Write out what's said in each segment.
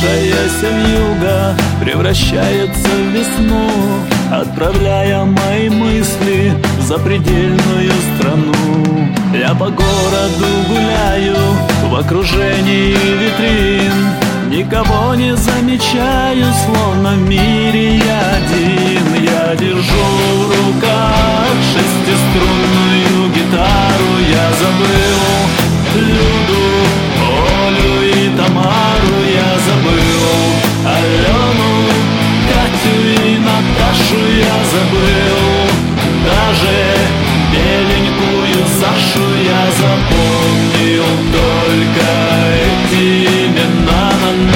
Вернувшаяся вьюга превращается в весну, отправляя мои мысли в запредельную страну. Я по городу гуляю в окружении витрин, никого не замечаю, словно в мире я один. Я держу в руках шестиструнную гитару. Я забыл Люду, Олю и Тамару. Я забыл Алену, Катю и Наташу. Я забыл даже беленькую Сашу. Я запомнил только эти имена.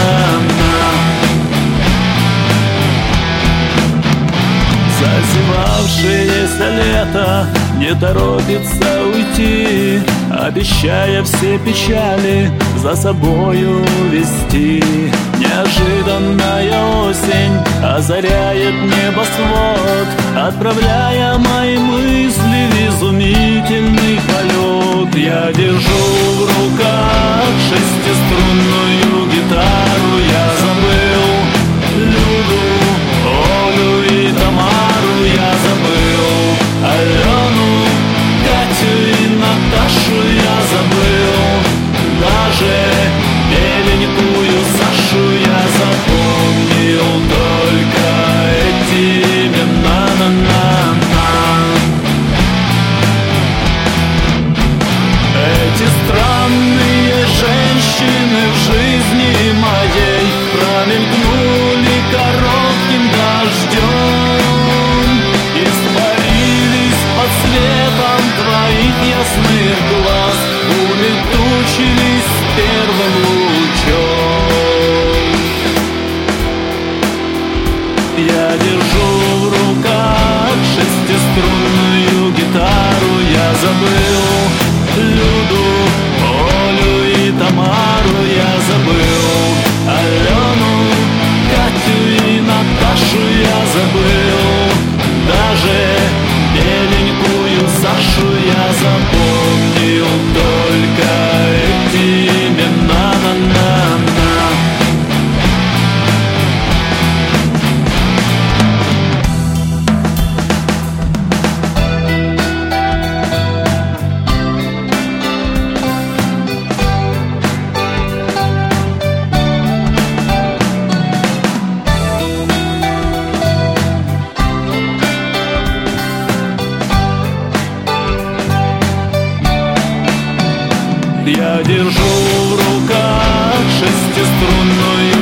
Зазевавшееся лето не торопится уйти, обещая все печали за собою вести. Неожиданная осень озаряет небосвод, отправляя мои мысли в изумительный полет. Я держу в руках шестиструнную гитару. Я забыл Люду, Олю и Тамару. Я забыл Алену, Катю и Наташу. Я забыл даже беленькую Сашу. Я запомнил только эти имена. Эти странные женщины в жизни моей промелькнули коротким дождем, испарились под светом твоих ясных глаз, улетучились первым лучом. Я держу в руках шестиструнную гитару. Я забыл Люду, Олю и Тамару. Я забыл Алену, Катю и Наташу. Я забыл даже беленькую Сашу. Я запомнил только эти имена. Я держу в руках шестиструнную